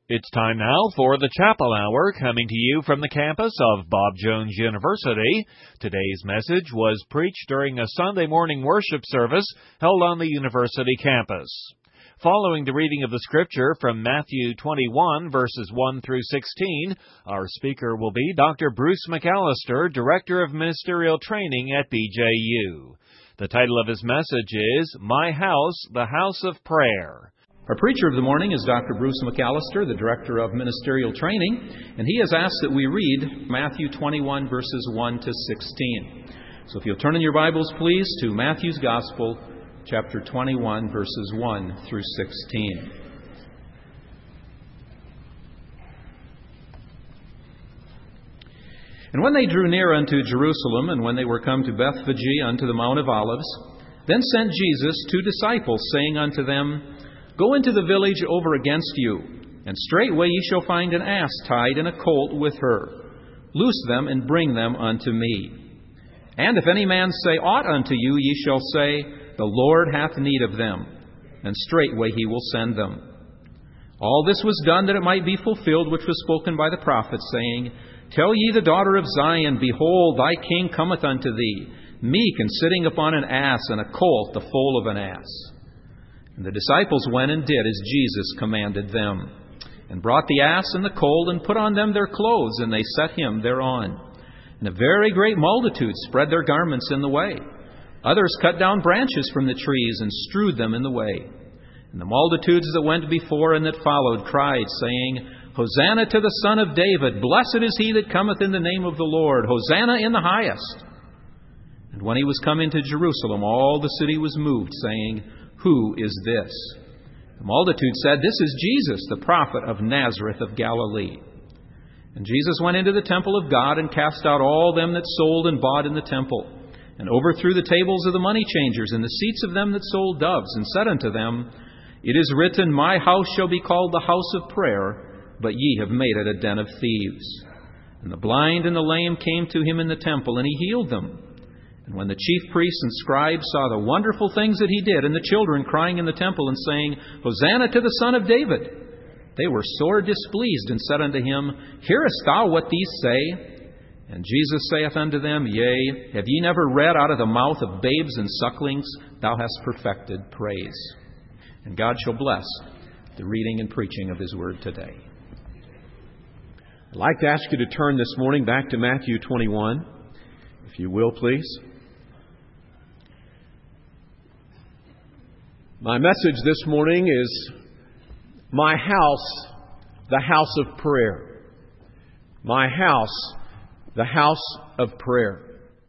It's time now for the Chapel Hour, coming to you from the campus of Bob Jones University. Today's message was preached during a Sunday morning worship service held on the university campus. Following the reading of the Scripture from Matthew 21, verses 1 through 16, our speaker will be Dr. Bruce McAllister, Director of Ministerial Training at BJU. The title of his message is, My House, the House of Prayer. Our preacher of the morning is Dr. Bruce McAllister, the Director of Ministerial Training, and he has asked that we read Matthew 21, verses 1 to 16. So if you'll turn in your Bibles, please, to Matthew's Gospel, chapter 21, verses 1 through 16. And when they drew near unto Jerusalem, and when they were come to Bethphage unto the Mount of Olives, then sent Jesus 2 disciples, saying unto them, Go into the village over against you, and straightway ye shall find an ass tied and a colt with her. Loose them and bring them unto me. And if any man say aught unto you, ye shall say, The Lord hath need of them, and straightway he will send them. All this was done that it might be fulfilled which was spoken by the prophet, saying, Tell ye the daughter of Zion, Behold, thy king cometh unto thee, meek and sitting upon an ass, and a colt, the foal of an ass. And the disciples went and did as Jesus commanded them, and brought the ass and the colt, and put on them their clothes, and they set him thereon. And a very great multitude spread their garments in the way. Others cut down branches from the trees, and strewed them in the way. And the multitudes that went before and that followed cried, saying, Hosanna to the Son of David! Blessed is he that cometh in the name of the Lord! Hosanna in the highest! And when he was come into Jerusalem, all the city was moved, saying, Who is this? The multitude said, This is Jesus, the prophet of Nazareth of Galilee. And Jesus went into the temple of God, and cast out all them that sold and bought in the temple, and overthrew the tables of the money changers, and the seats of them that sold doves, and said unto them, It is written, My house shall be called the house of prayer, but ye have made it a den of thieves. And the blind and the lame came to him in the temple, and he healed them. And when the chief priests and scribes saw the wonderful things that he did, and the children crying in the temple and saying, Hosanna to the Son of David, they were sore displeased, and said unto him, Hearest thou what these say? And Jesus saith unto them, Yea, have ye never read, Out of the mouth of babes and sucklings thou hast perfected praise? And God shall bless the reading and preaching of his word today. I'd like to ask you to turn this morning back to Matthew 21, if you will, please. My message this morning is, My house, the house of prayer. My house, the house of prayer.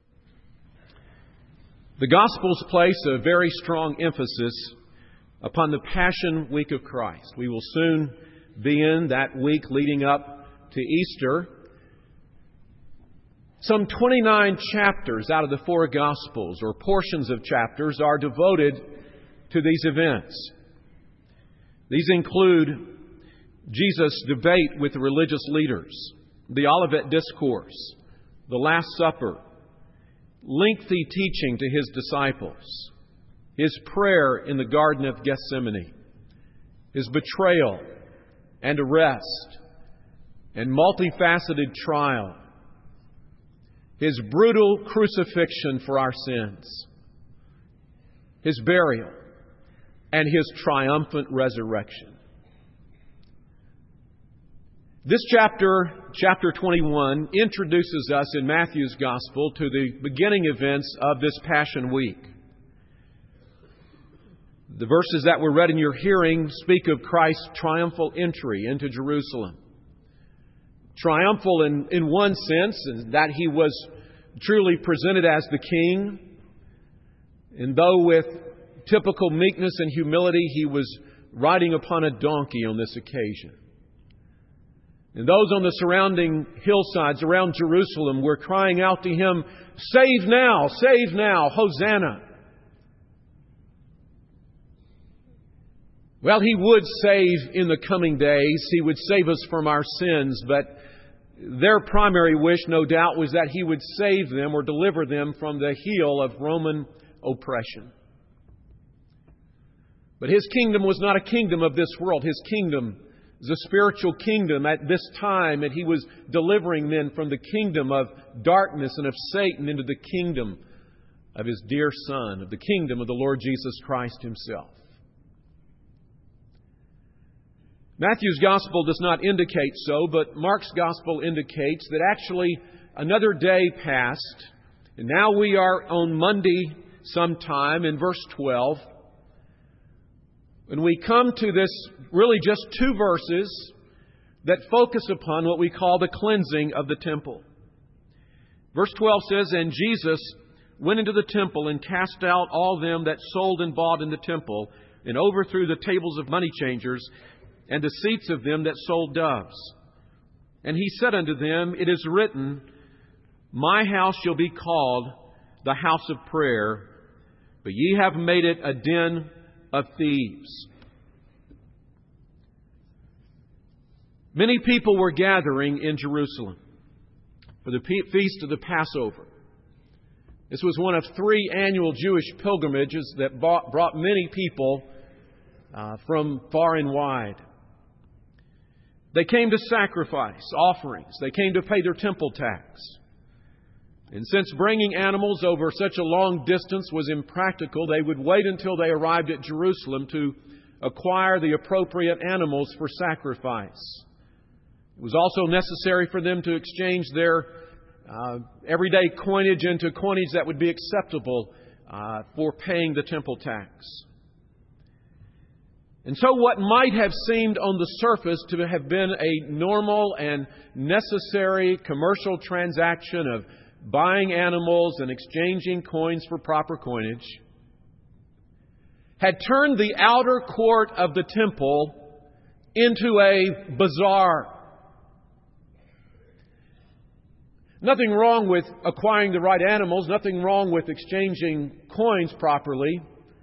The Gospels place a very strong emphasis upon the Passion Week of Christ. We will soon be in that week leading up to Easter. Some 29 chapters out of the 4 Gospels, or portions of chapters, are devoted to these events. These include Jesus' debate with the religious leaders, the Olivet Discourse, the Last Supper, lengthy teaching to his disciples, his prayer in the Garden of Gethsemane, his betrayal and arrest and multifaceted trial, his brutal crucifixion for our sins, his burial, and his triumphant resurrection. This chapter 21, introduces us in Matthew's Gospel to the beginning events of this Passion Week. The verses that were read in your hearing speak of Christ's triumphal entry into Jerusalem. Triumphal in one sense, in that he was truly presented as the king. And though with typical meekness and humility, he was riding upon a donkey on this occasion. And those on the surrounding hillsides around Jerusalem were crying out to him, Save now, Hosanna. Well, he would save in the coming days. He would save us from our sins, but their primary wish, no doubt, was that he would save them or deliver them from the heel of Roman oppression. But his kingdom was not a kingdom of this world. His kingdom was a spiritual kingdom at this time, and He was delivering men from the kingdom of darkness and of Satan into the kingdom of His dear Son, of the kingdom of the Lord Jesus Christ Himself. Matthew's Gospel does not indicate so, but Mark's Gospel indicates that actually another day passed, and now we are on Monday sometime in verse 12. And we come to this really just two verses that focus upon what we call the cleansing of the temple. Verse 12 says, "And Jesus went into the temple and cast out all them that sold and bought in the temple, and overthrew the tables of money changers, and the seats of them that sold doves. And He said unto them, It is written, My house shall be called the house of prayer, but ye have made it a den of thieves." Many people were gathering in Jerusalem for the feast of the Passover. This was one of 3 annual Jewish pilgrimages that brought many people from far and wide. They came to sacrifice offerings. They came to pay their temple tax. And since bringing animals over such a long distance was impractical, they would wait until they arrived at Jerusalem to acquire the appropriate animals for sacrifice. It was also necessary for them to exchange their everyday coinage into coinage that would be acceptable for paying the temple tax. And so what might have seemed on the surface to have been a normal and necessary commercial transaction of buying animals and exchanging coins for proper coinage had turned the outer court of the temple into a bazaar. Nothing wrong with acquiring the right animals, nothing wrong with exchanging coins properly.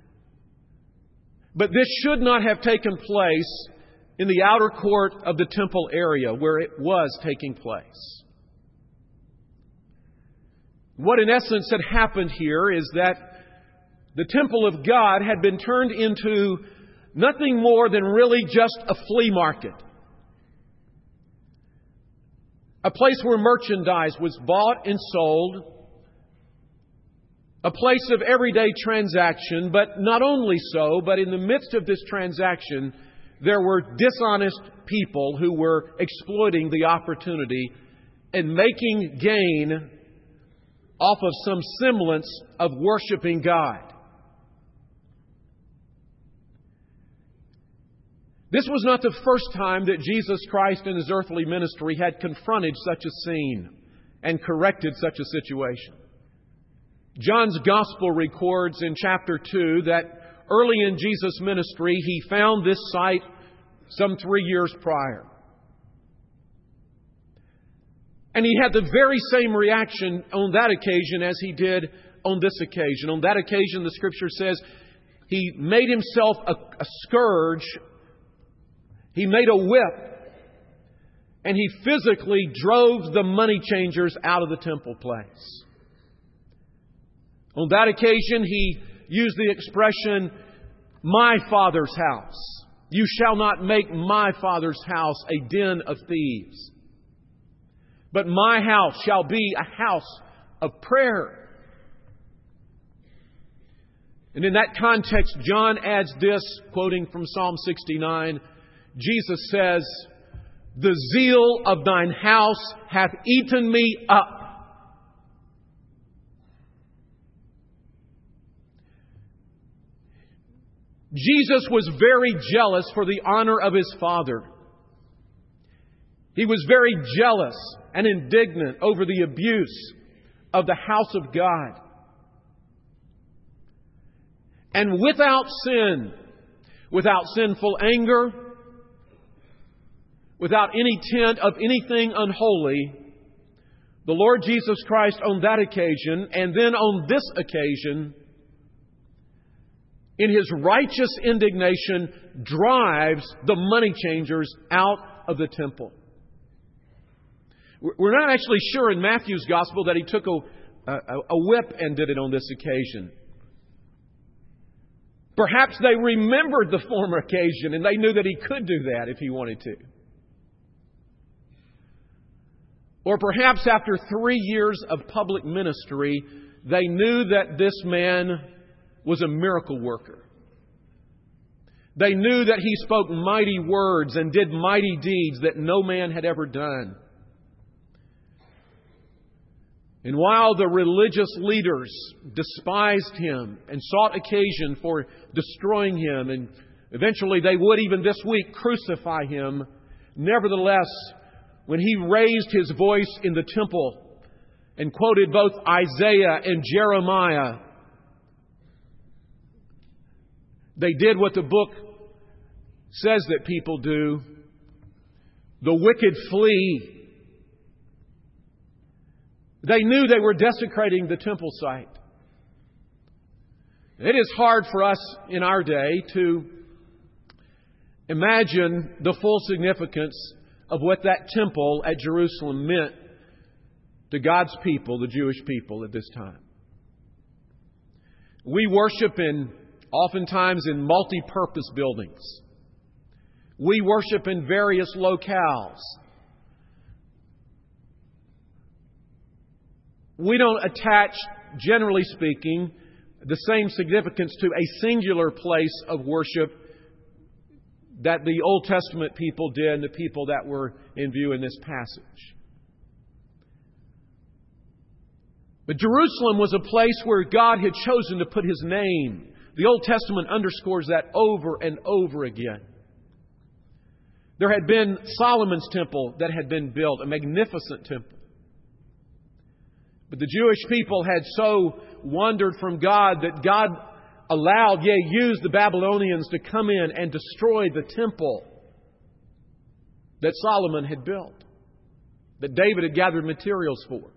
But this should not have taken place in the outer court of the temple area where it was taking place. What in essence had happened here is that the temple of God had been turned into nothing more than really just a flea market. A place where merchandise was bought and sold. A place of everyday transaction, but not only so, but in the midst of this transaction, there were dishonest people who were exploiting the opportunity and making gain off of some semblance of worshiping God. This was not the first time that Jesus Christ in His earthly ministry had confronted such a scene and corrected such a situation. John's Gospel records in chapter 2 that early in Jesus' ministry, He found this site some 3 years prior. And He had the very same reaction on that occasion as He did on this occasion. On that occasion, the Scripture says, He made Himself a scourge. He made a whip. And He physically drove the money changers out of the temple place. On that occasion, He used the expression, "My Father's house. You shall not make my Father's house a den of thieves. But my house shall be a house of prayer." And in that context, John adds this, quoting from Psalm 69, Jesus says, "The zeal of thine house hath eaten me up." Jesus was very jealous for the honor of His Father. He was very jealous and indignant over the abuse of the house of God. And without sin, without sinful anger, without any tint of anything unholy, the Lord Jesus Christ on that occasion, and then on this occasion, in His righteous indignation, drives the money changers out of the temple. We're not actually sure in Matthew's Gospel that He took a whip and did it on this occasion. Perhaps they remembered the former occasion and they knew that he could do that if he wanted to. Or perhaps after 3 years of public ministry, they knew that this man was a miracle worker. They knew that he spoke mighty words and did mighty deeds that no man had ever done. And while the religious leaders despised him and sought occasion for destroying him, and eventually they would even this week crucify him, nevertheless, when he raised his voice in the temple and quoted both Isaiah and Jeremiah, they did what the book says that people do. The wicked flee. They knew they were desecrating the temple site. It is hard for us in our day to imagine the full significance of what that temple at Jerusalem meant to God's people, the Jewish people at this time. We worship oftentimes in multi-purpose buildings. We worship in various locales. We don't attach, generally speaking, the same significance to a singular place of worship that the Old Testament people did and the people that were in view in this passage. But Jerusalem was a place where God had chosen to put His name. The Old Testament underscores that over and over again. There had been Solomon's temple that had been built, a magnificent temple. But the Jewish people had so wandered from God that God allowed, used the Babylonians to come in and destroy the temple that Solomon had built, that David had gathered materials for.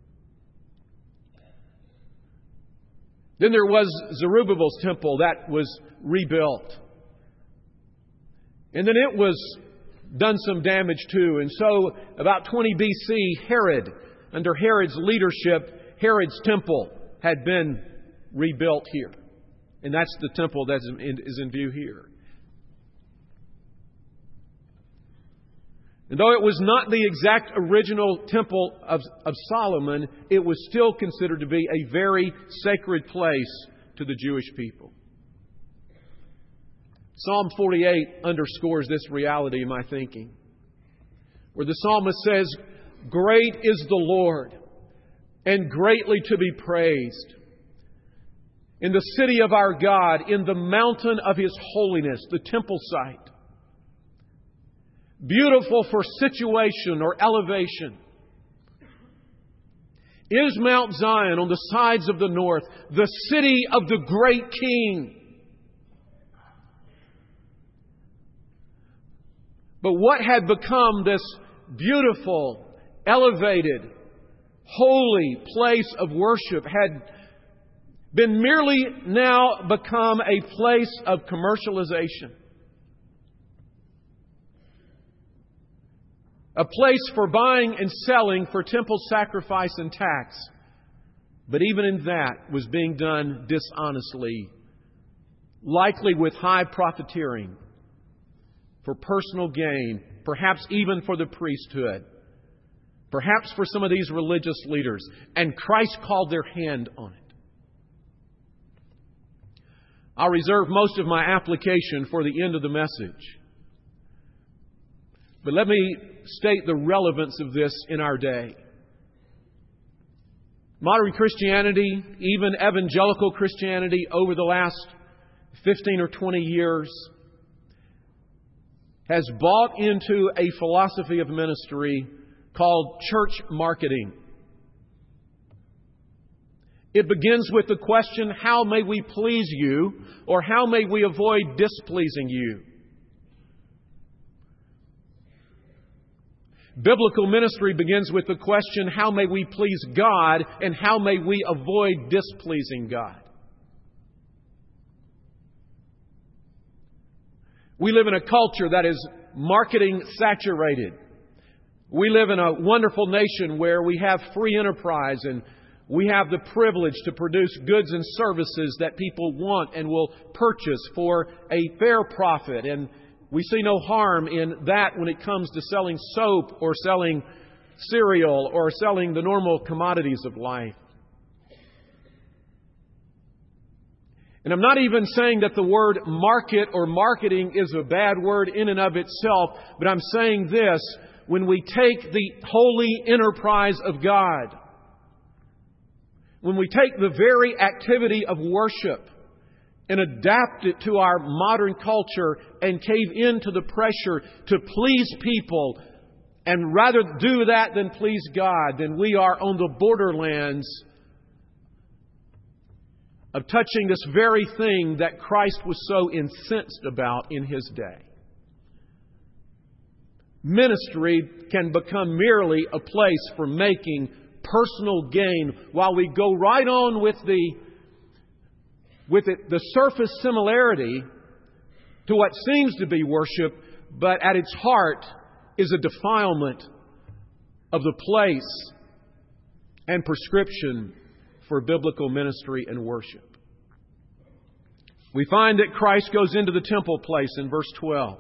Then there was Zerubbabel's temple that was rebuilt. And then it was done some damage too. And so about 20 BC, Herod, under Herod's leadership, Herod's temple had been rebuilt here. And that's the temple that is in view here. And though it was not the exact original temple of Solomon, it was still considered to be a very sacred place to the Jewish people. Psalm 48 underscores this reality in my thinking, where the psalmist says, "Great is the Lord, and greatly to be praised. In the city of our God, in the mountain of His holiness," the temple site. Beautiful for situation or elevation is Mount Zion on the sides of the north, the city of the great King. But what had become this beautiful, elevated, holy place of worship had been merely now become a place of commercialization. A place for buying and selling for temple sacrifice and tax. But even in that was being done dishonestly, likely with high profiteering, for personal gain, perhaps even for the priesthood, perhaps for some of these religious leaders. And Christ called their hand on it. I'll reserve most of my application for the end of the message. But let me state the relevance of this in our day. Modern Christianity, even evangelical Christianity, over the last 15 or 20 years, has bought into a philosophy of ministry called church marketing. It begins with the question, how may we please you, or how may we avoid displeasing you? Biblical ministry begins with the question, how may we please God, and how may we avoid displeasing God? We live in a culture that is marketing saturated. We live in a wonderful nation where we have free enterprise and We have the privilege to produce goods and services that people want and will purchase for a fair profit. And we see no harm in that when it comes to selling soap or selling cereal or selling the normal commodities of life. And I'm not even saying that the word market or marketing is a bad word in and of itself, but I'm saying this: when we take the holy enterprise of God, when we take the very activity of worship and adapt it to our modern culture and cave into the pressure to please people and rather do that than please God, then we are on the borderlands of touching this very thing that Christ was so incensed about in His day. Ministry can become merely a place for making personal gain, while we go right on with the surface similarity to what seems to be worship, but at its heart is a defilement of the place and prescription for biblical ministry and worship. We find that Christ goes into the temple place in verse 12.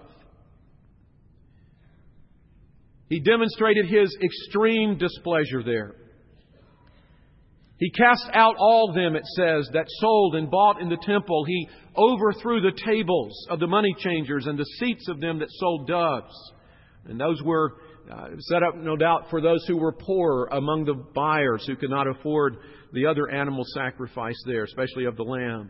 He demonstrated His extreme displeasure there. He cast out all them, it says, that sold and bought in the temple. He overthrew the tables of the money changers and the seats of them that sold doves. And those were set up, no doubt, for those who were poor among the buyers who could not afford the other animal sacrifice there, especially of the lamb.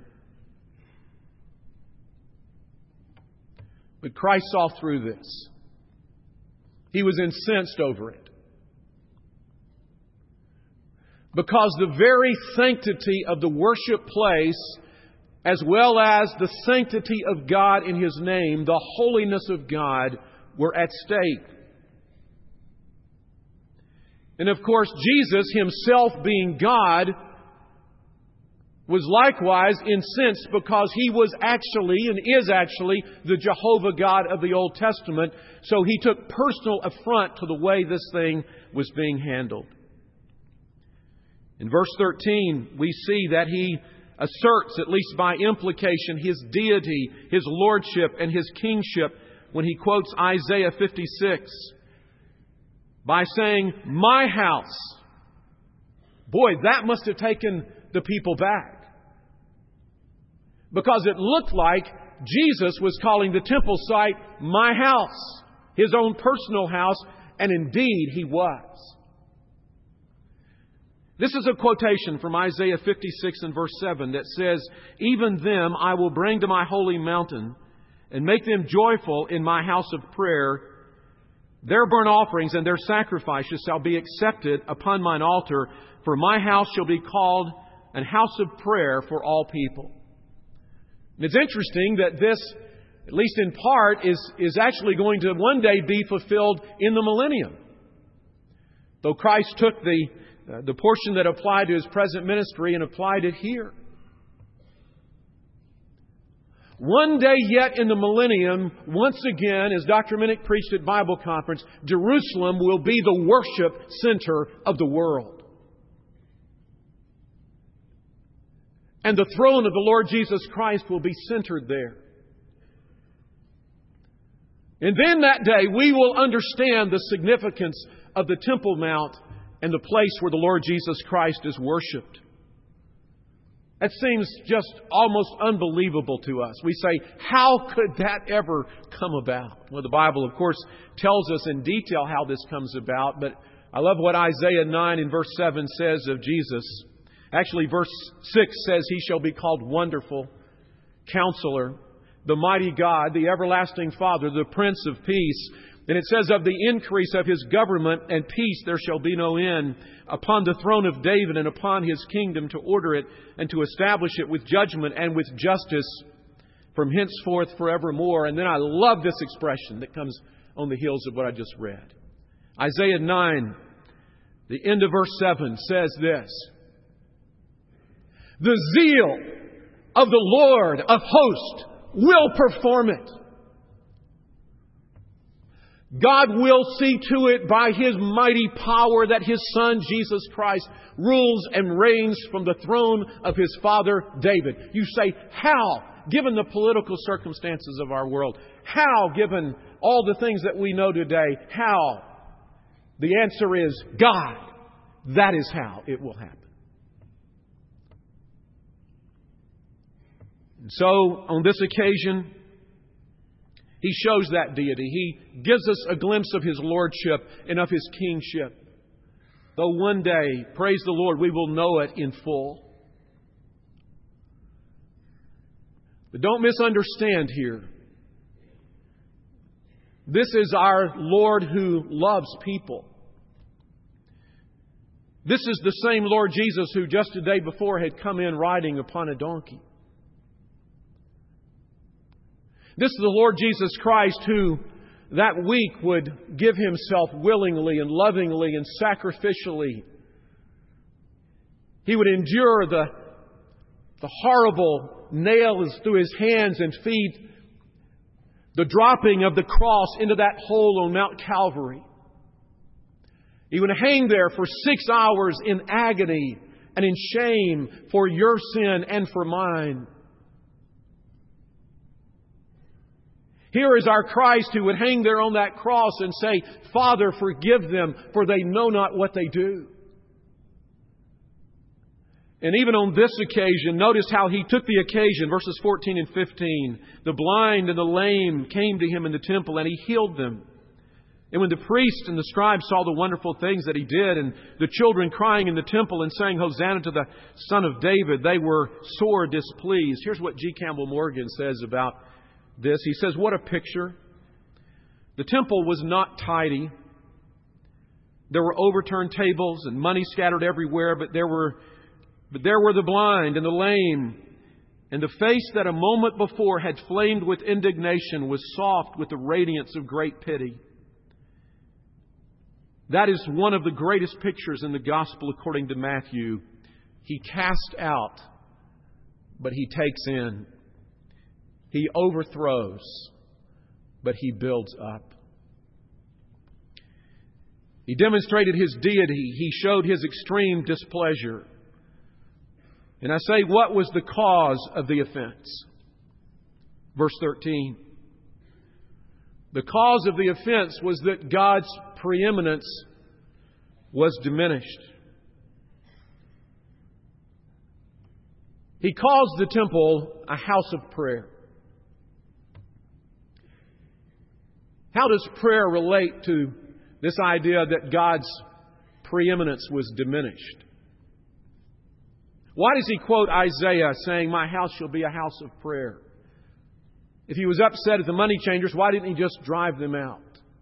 But Christ saw through this. He was incensed over it. Because the very sanctity of the worship place, as well as the sanctity of God in His name, the holiness of God, were at stake. And of course, Jesus Himself being God was likewise incensed because He was actually and is actually the Jehovah God of the Old Testament. So He took personal affront to the way this thing was being handled. In verse 13, we see that He asserts, at least by implication, His deity, His lordship, and His kingship when He quotes Isaiah 56 by saying, "My house." Boy, that must have taken the people back. Because it looked like Jesus was calling the temple site "my house," His own personal house, and indeed He was. This is a quotation from Isaiah 56 and verse 7 that says, "Even them I will bring to my holy mountain and make them joyful in my house of prayer. Their burnt offerings and their sacrifices shall be accepted upon mine altar, for my house shall be called an house of prayer for all people." And it's interesting that this, at least in part, is actually going to one day be fulfilled in the millennium. Though Christ took the portion that applied to His present ministry and applied it here. One day yet in the millennium, once again, as Dr. Minnick preached at Bible Conference, Jerusalem will be the worship center of the world. And the throne of the Lord Jesus Christ will be centered there. And then that day we will understand the significance of the Temple Mount and the place where the Lord Jesus Christ is worshipped. That seems just almost unbelievable to us. We say, how could that ever come about? Well, the Bible, of course, tells us in detail how this comes about, but I love what Isaiah 9 in verse 7 says of Jesus. Actually, verse 6 says, "He shall be called Wonderful, Counselor, the Mighty God, the Everlasting Father, the Prince of Peace." And it says, "Of the increase of His government and peace there shall be no end, upon the throne of David and upon His kingdom, to order it and to establish it with judgment and with justice from henceforth forevermore." And then I love this expression that comes on the heels of what I just read. Isaiah 9, the end of verse 7 says this, "The zeal of the Lord of hosts will perform it." God will see to it by His mighty power that His Son, Jesus Christ, rules and reigns from the throne of His father David. You say, how? Given the political circumstances of our world. How? Given all the things that we know today. How? The answer is God. That is how it will happen. And so, on this occasion, He shows that deity. He gives us a glimpse of His lordship and of His kingship. Though one day, praise the Lord, we will know it in full. But don't misunderstand here. This is our Lord who loves people. This is the same Lord Jesus who just a day before had come in riding upon a donkey. This is the Lord Jesus Christ who that week would give Himself willingly and lovingly and sacrificially. He would endure the horrible nails through His hands and feet, the dropping of the cross into that hole on Mount Calvary. He would hang there for 6 hours in agony and in shame for your sin and for mine. Here is our Christ who would hang there on that cross and say, Father, forgive them, for they know not what they do. And even on this occasion, notice how He took the occasion, verses 14 and 15. The blind and the lame came to Him in the temple, and He healed them. And when the priests and the scribes saw the wonderful things that He did, and the children crying in the temple and saying, Hosanna to the Son of David, they were sore displeased. Here's what G. Campbell Morgan says about this. He says, what a picture. The temple was not tidy. There were overturned tables and money scattered everywhere, but there were the blind and the lame. And the face that a moment before had flamed with indignation was soft with the radiance of great pity. That is one of the greatest pictures in the gospel according to Matthew. He casts out, but He takes in. He overthrows, but He builds up. He demonstrated His deity. He showed His extreme displeasure. And I say, what was the cause of the offense? Verse 13. The cause of the offense was that God's preeminence was diminished. He calls the temple a house of prayer. How does prayer relate to this idea that God's preeminence was diminished? Why does He quote Isaiah saying, my house shall be a house of prayer? If He was upset at the money changers, why didn't He just drive them out?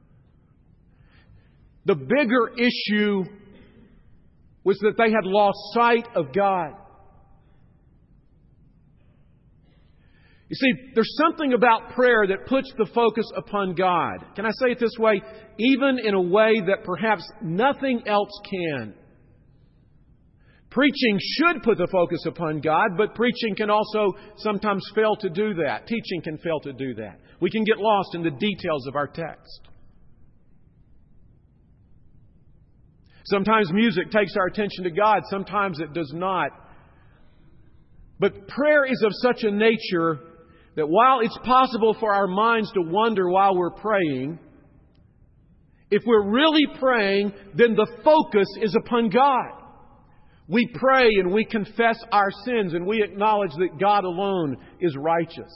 The bigger issue was that they had lost sight of God. You see, there's something about prayer that puts the focus upon God. Can I say it this way? Even in a way that perhaps nothing else can. Preaching should put the focus upon God, but preaching can also sometimes fail to do that. Teaching can fail to do that. We can get lost in the details of our text. Sometimes music takes our attention to God. Sometimes it does not. But prayer is of such a nature that while it's possible for our minds to wander while we're praying, if we're really praying, then the focus is upon God. We pray and we confess our sins and we acknowledge that God alone is righteous.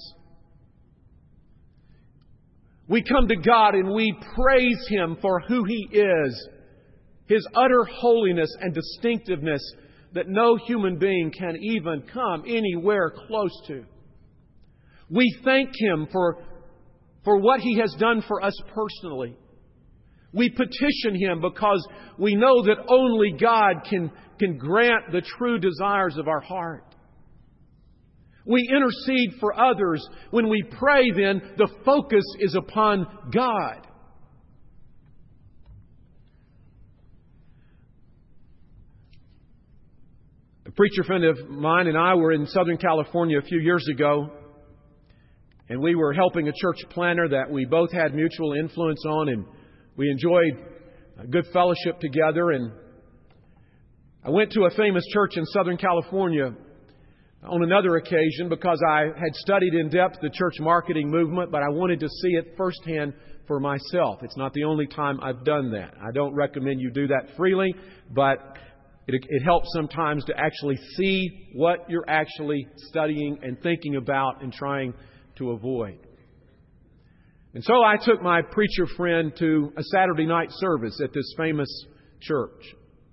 We come to God and we praise Him for who He is, His utter holiness and distinctiveness that no human being can even come anywhere close to. We thank Him for what He has done for us personally. We petition Him because we know that only God can grant the true desires of our heart. We intercede for others. When we pray, then, the focus is upon God. A preacher friend of mine and I were in Southern California a few years ago, and we were helping a church planter that we both had mutual influence on, and We enjoyed a good fellowship together, and I went to a famous church in Southern California on another occasion because I had studied in depth the church marketing movement, but I wanted to see it firsthand for myself. It's not the only time I've done that. I don't recommend you do that freely, but it helps sometimes to actually see what you're actually studying and thinking about and trying to avoid. And so I took my preacher friend to a Saturday night service at this famous church.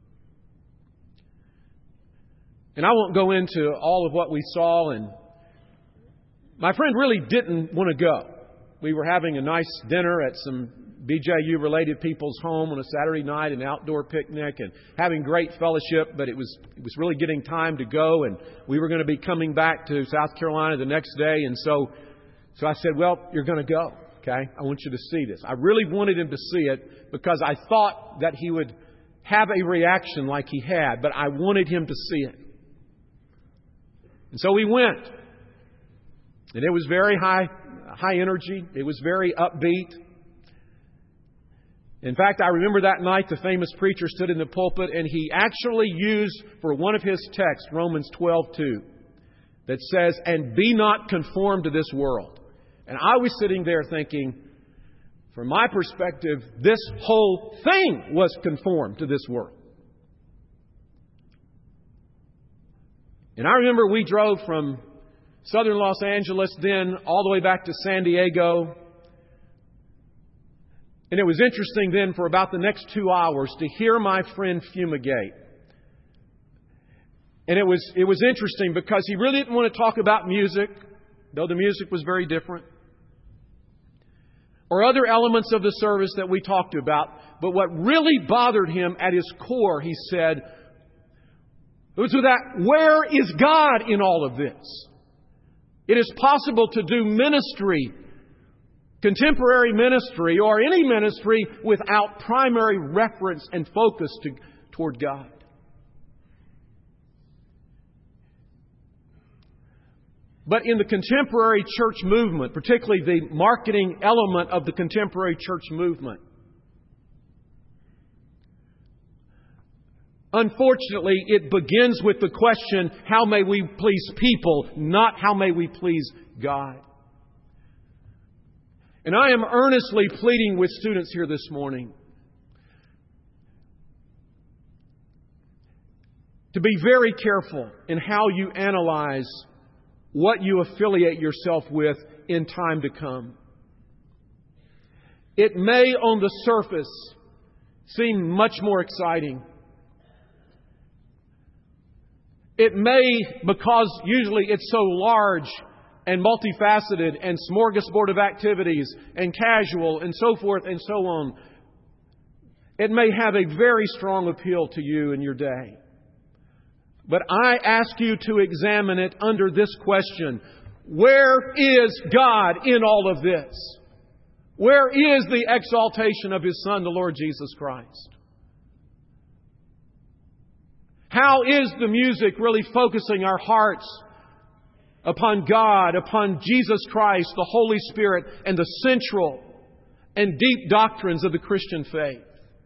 And I won't go into all of what we saw, and my friend really didn't want to go. We were having a nice dinner at some BJU-related people's home on a Saturday night, an outdoor picnic, and having great fellowship, but it was really getting time to go, and we were going to be coming back to South Carolina the next day, and so I said, well, you're going to go, okay? I want you to see this. I really wanted him to see it because I thought that he would have a reaction like he had, but I wanted him to see it. And so we went. And it was very high energy. It was very upbeat. In fact, I remember that night the famous preacher stood in the pulpit and he actually used for one of his texts, Romans 12:2, that says, "And be not conformed to this world." And I was sitting there thinking, from my perspective, this whole thing was conformed to this world. And I remember we drove from southern Los Angeles then all the way back to San Diego. And it was interesting then for about the next 2 hours to hear my friend fumigate. And it was interesting because he really didn't want to talk about music, though the music was very different, or other elements of the service that we talked about. But what really bothered him at his core, he said, was that where is God in all of this? It is possible to do ministry, contemporary ministry, or any ministry without primary reference and focus toward God. But in the contemporary church movement, particularly the marketing element of the contemporary church movement, unfortunately, it begins with the question, how may we please people, not how may we please God? And I am earnestly pleading with students here this morning to be very careful in how you analyze what you affiliate yourself with in time to come. It may, on the surface, seem much more exciting. It may, because usually it's so large and multifaceted and smorgasbord of activities and casual and so forth and so on, it may have a very strong appeal to you in your day. But I ask you to examine it under this question: where is God in all of this? Where is the exaltation of His Son, the Lord Jesus Christ? How is the music really focusing our hearts upon God, upon Jesus Christ, the Holy Spirit, and the central and deep doctrines of the Christian faith?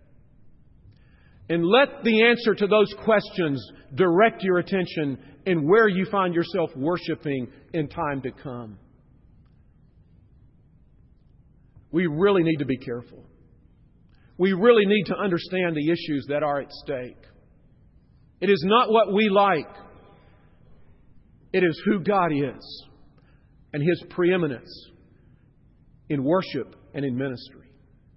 And let the answer to those questions direct your attention in where you find yourself worshiping in time to come. We really need to be careful. We really need to understand the issues that are at stake. It is not what we like. It is who God is and His preeminence in worship and in ministry.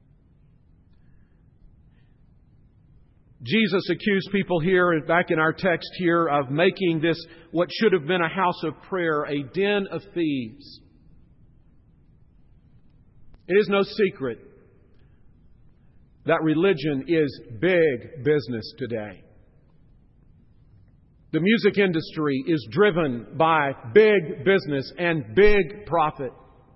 Jesus accused people here, back in our text here, of making this, what should have been a house of prayer, a den of thieves. It is no secret that religion is big business today. The music industry is driven by big business and big profit.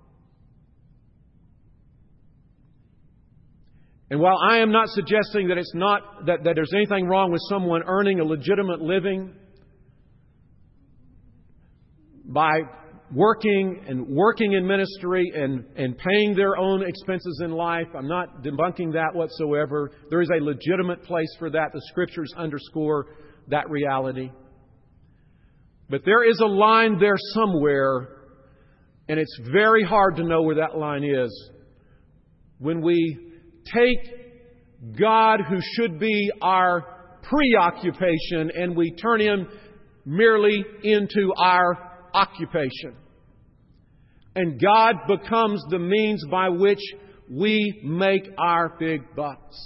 And while I am not suggesting that it's not that there's anything wrong with someone earning a legitimate living by working in ministry and paying their own expenses in life. I'm not debunking that whatsoever. There is a legitimate place for that. The Scriptures underscore that reality. But there is a line there somewhere, and it's very hard to know where that line is. When we take God, who should be our preoccupation, and we turn Him merely into our occupation. And God becomes the means by which we make our big bucks.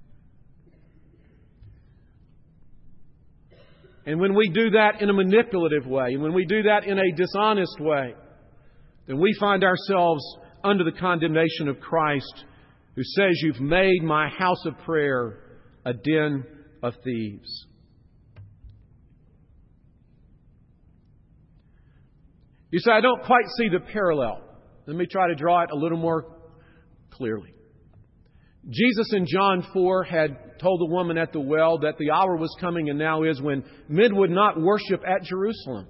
And when we do that in a manipulative way, and when we do that in a dishonest way, then we find ourselves under the condemnation of Christ, who says, "You've made my house of prayer a den of thieves." You say, "I don't quite see the parallel." Let me try to draw it a little more clearly. Jesus in John 4 had told the woman at the well that the hour was coming and now is when men would not worship at Jerusalem.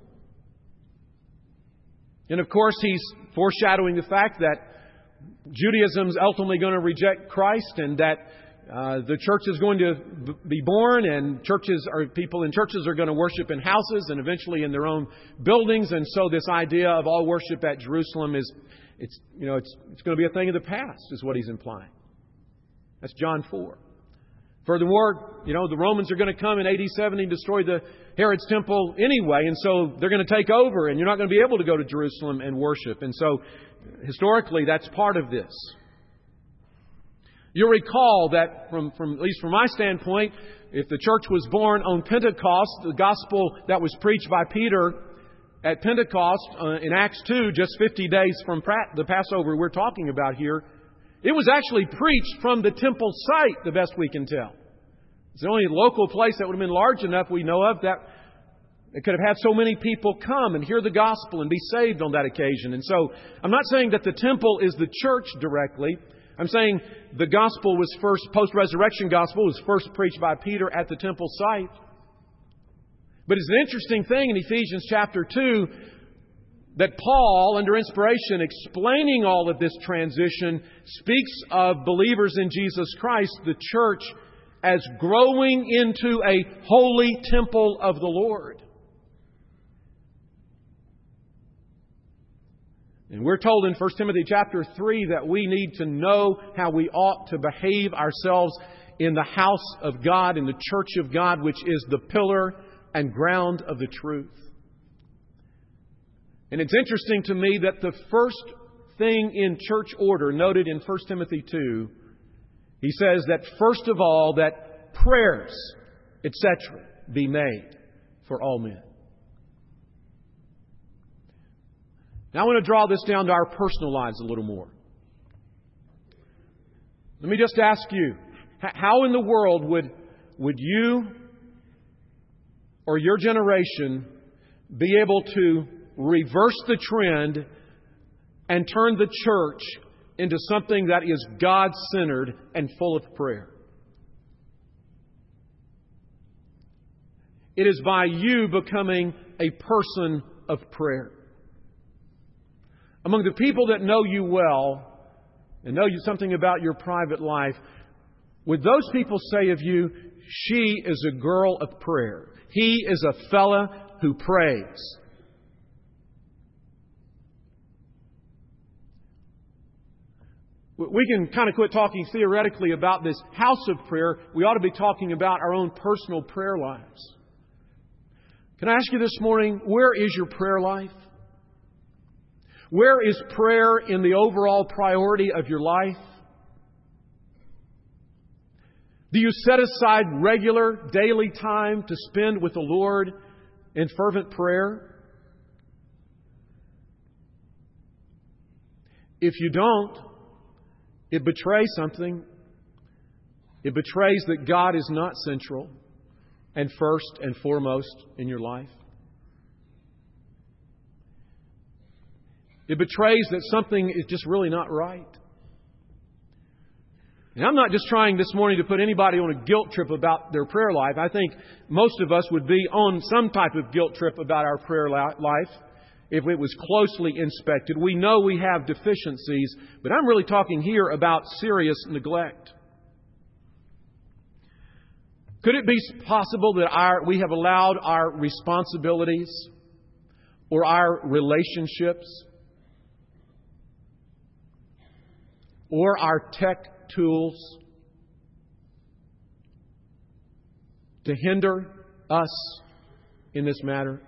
And of course, He's foreshadowing the fact that Judaism is ultimately going to reject Christ, and that the church is going to be born, and people in churches are going to worship in houses and eventually in their own buildings. And so this idea of all worship at Jerusalem it's going to be a thing of the past, is what He's implying. That's John 4. Furthermore, the Romans are going to come in AD 70 and destroy Herod's temple anyway, and so they're going to take over, and you're not going to be able to go to Jerusalem and worship. And so historically, that's part of this. You'll recall that, from at least from my standpoint, if the church was born on Pentecost, the gospel that was preached by Peter at Pentecost in Acts 2, just 50 days from the Passover we're talking about here, it was actually preached from the temple site, the best we can tell. It's the only local place that would have been large enough we know of that it could have had so many people come and hear the gospel and be saved on that occasion. And so I'm not saying that the temple is the church directly. I'm saying the gospel was first, post-resurrection gospel was first preached by Peter at the temple site. But it's an interesting thing in Ephesians chapter 2 that Paul, under inspiration, explaining all of this transition, speaks of believers in Jesus Christ, the church, as growing into a holy temple of the Lord. And we're told in 1 Timothy chapter 3 that we need to know how we ought to behave ourselves in the house of God, in the church of God, which is the pillar and ground of the truth. And it's interesting to me that the first thing in church order noted in 1 Timothy 2, he says that first of all, that prayers, etc., be made for all men. Now I want to draw this down to our personal lives a little more. Let me just ask you, how in the world would you or your generation be able to reverse the trend and turn the church into something that is God-centered and full of prayer? It is by you becoming a person of prayer. Among the people that know you well and know something about your private life, would those people say of you, "She is a girl of prayer. He is a fella who prays"? We can kind of quit talking theoretically about this house of prayer. We ought to be talking about our own personal prayer lives. Can I ask you this morning, where is your prayer life? Where is prayer in the overall priority of your life? Do you set aside regular, daily time to spend with the Lord in fervent prayer? If you don't, it betrays something. It betrays that God is not central and first and foremost in your life. It betrays that something is just really not right. And I'm not just trying this morning to put anybody on a guilt trip about their prayer life. I think most of us would be on some type of guilt trip about our prayer life if it was closely inspected. We know we have deficiencies, but I'm really talking here about serious neglect. Could it be possible that we have allowed our responsibilities or our relationships or our tech tools to hinder us in this matter?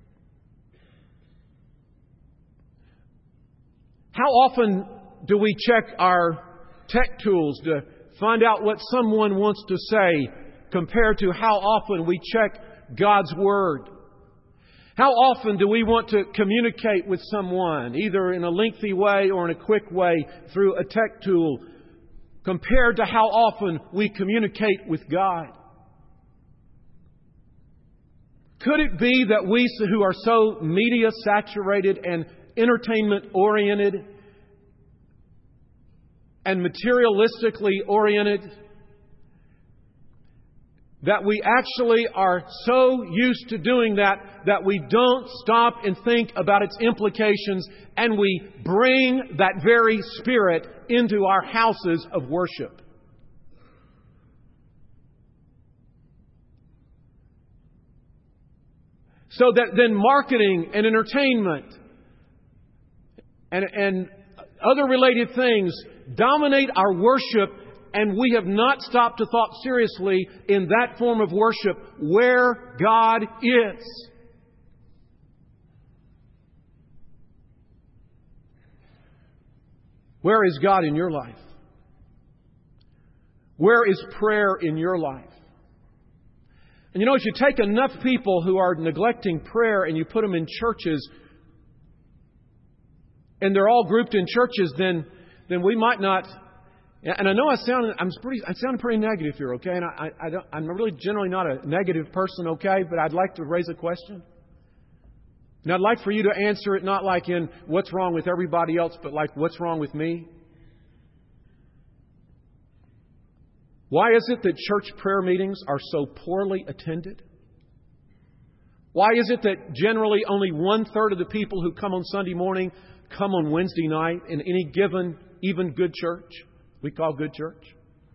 How often do we check our tech tools to find out what someone wants to say compared to how often we check God's Word? How often do we want to communicate with someone, either in a lengthy way or in a quick way through a tech tool, compared to how often we communicate with God? Could it be that we who are so media saturated and entertainment oriented and materialistically oriented, that we actually are so used to doing that we don't stop and think about its implications, and we bring that very spirit into our houses of worship? So that then marketing and entertainment and other related things dominate our worship, and we have not stopped to thought seriously in that form of worship where God is. Where is God in your life? Where is prayer in your life? And you know, as you take enough people who are neglecting prayer and you put them in churches, and they're all grouped in churches, then we might not. And I know I'm sounding pretty negative here, okay? And I'm really generally not a negative person, okay? But I'd like to raise a question. And I'd like for you to answer it not like in what's wrong with everybody else, but like what's wrong with me? Why is it that church prayer meetings are so poorly attended? Why is it that generally only 1/3 of the people who come on Sunday morning come on Wednesday night in any given, even good church we call good church?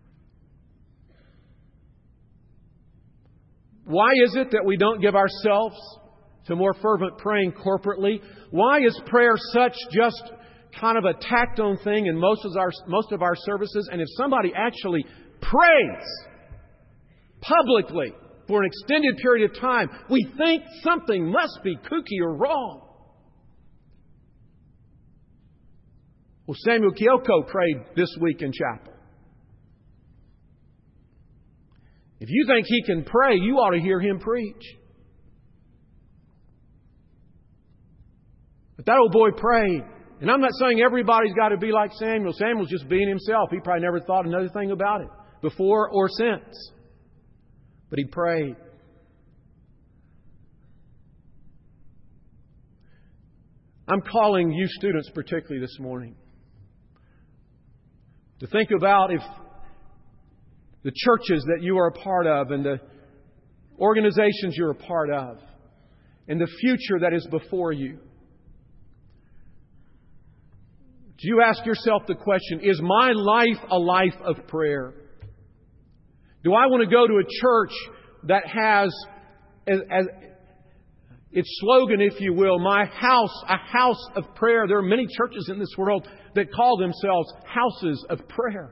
Why is it that we don't give ourselves to more fervent praying corporately? Why is prayer such just kind of a tacked on thing in most of our services? And if somebody actually prays publicly for an extended period of time, we think something must be kooky or wrong. Well, Samuel Kyoko prayed this week in chapel. If you think he can pray, you ought to hear him preach. But that old boy prayed. And I'm not saying everybody's got to be like Samuel. Samuel's just being himself. He probably never thought another thing about it before or since. But he prayed. I'm calling you students particularly this morning to think about if the churches that you are a part of and the organizations you're a part of and the future that is before you. Do you ask yourself the question, is my life a life of prayer? Do I want to go to a church that has, as its slogan, if you will, my house, a house of prayer? There are many churches in this world that call themselves houses of prayer.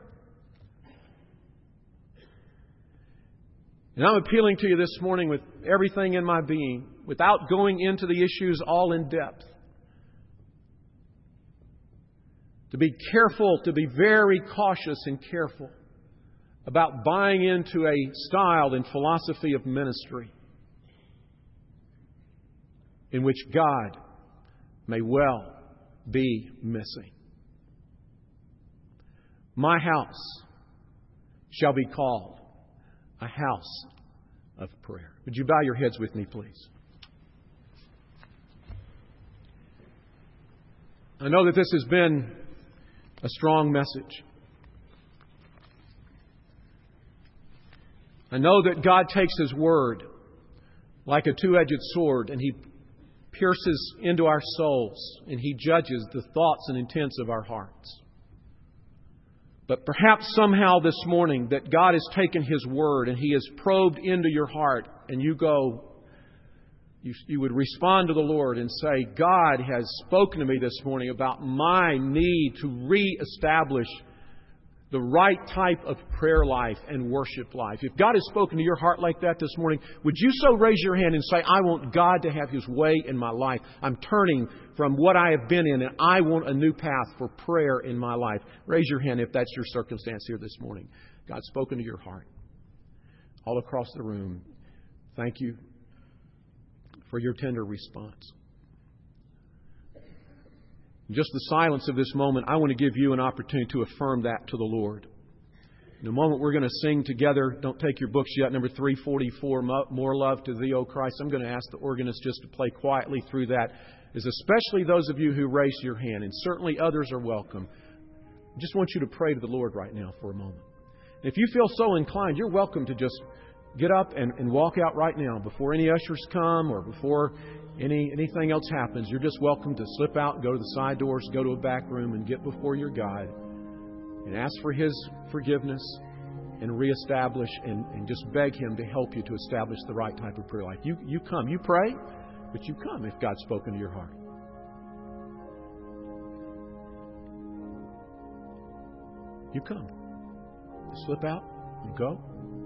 And I'm appealing to you this morning with everything in my being, without going into the issues all in depth, to be careful, to be very cautious and careful about buying into a style and philosophy of ministry in which God may well be missing. My house shall be called a house of prayer. Would you bow your heads with me, please? I know that this has been a strong message. I know that God takes His Word like a two-edged sword and He pierces into our souls, and He judges the thoughts and intents of our hearts. But perhaps somehow this morning that God has taken His Word and He has probed into your heart, and you would respond to the Lord and say, God has spoken to me this morning about my need to reestablish the right type of prayer life and worship life. If God has spoken to your heart like that this morning, would you so raise your hand and say, I want God to have His way in my life. I'm turning from what I have been in, and I want a new path for prayer in my life. Raise your hand if that's your circumstance here this morning. God's spoken to your heart. All across the room, thank you for your tender response. In just the silence of this moment, I want to give you an opportunity to affirm that to the Lord. In a moment, we're going to sing together. Don't take your books yet. Number 344, More Love to Thee, O Christ. I'm going to ask the organist just to play quietly through that, as especially those of you who raise your hand, and certainly others are welcome. I just want you to pray to the Lord right now for a moment. And if you feel so inclined, you're welcome to just get up and walk out right now before any ushers come or before anything else happens. You're just welcome to slip out and go to the side doors, go to a back room and get before your God and ask for His forgiveness and reestablish and just beg Him to help you to establish the right type of prayer life. You come. You pray, but you come if God's spoken to your heart. You come. You slip out. You go.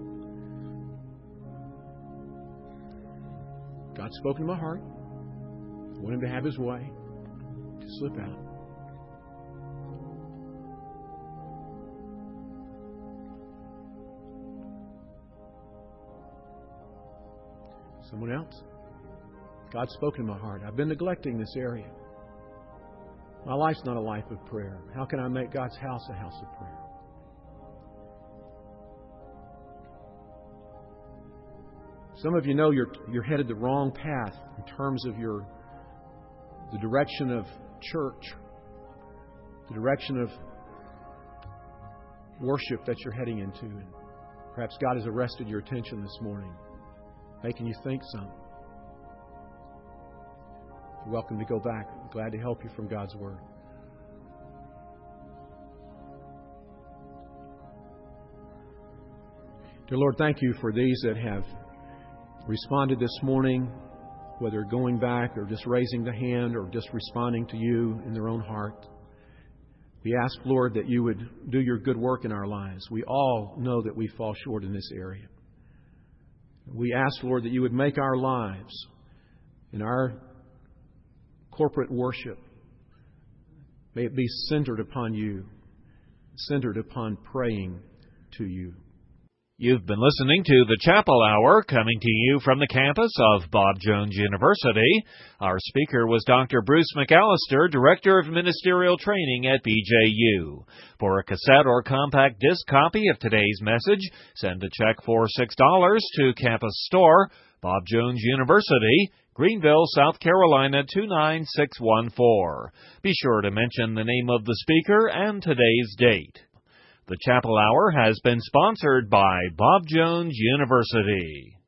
God's spoken to my heart. I want Him to have His way. To slip out. Someone else? God's spoken to my heart. I've been neglecting this area. My life's not a life of prayer. How can I make God's house a house of prayer? Some of you know you're headed the wrong path in terms of the direction of church, the direction of worship that you're heading into. And perhaps God has arrested your attention this morning, making you think some. You're welcome to go back. I'm glad to help you from God's Word. Dear Lord, thank You for these that have responded this morning, whether going back or just raising the hand or just responding to You in their own heart. We ask, Lord, that You would do Your good work in our lives. We all know that we fall short in this area. We ask, Lord, that You would make our lives in our corporate worship, may it be centered upon You, centered upon praying to You. You've been listening to the Chapel Hour, coming to you from the campus of Bob Jones University. Our speaker was Dr. Bruce McAllister, Director of Ministerial Training at BJU. For a cassette or compact disc copy of today's message, send a check for $6 to Campus Store, Bob Jones University, Greenville, South Carolina 29614. Be sure to mention the name of the speaker and today's date. The Chapel Hour has been sponsored by Bob Jones University.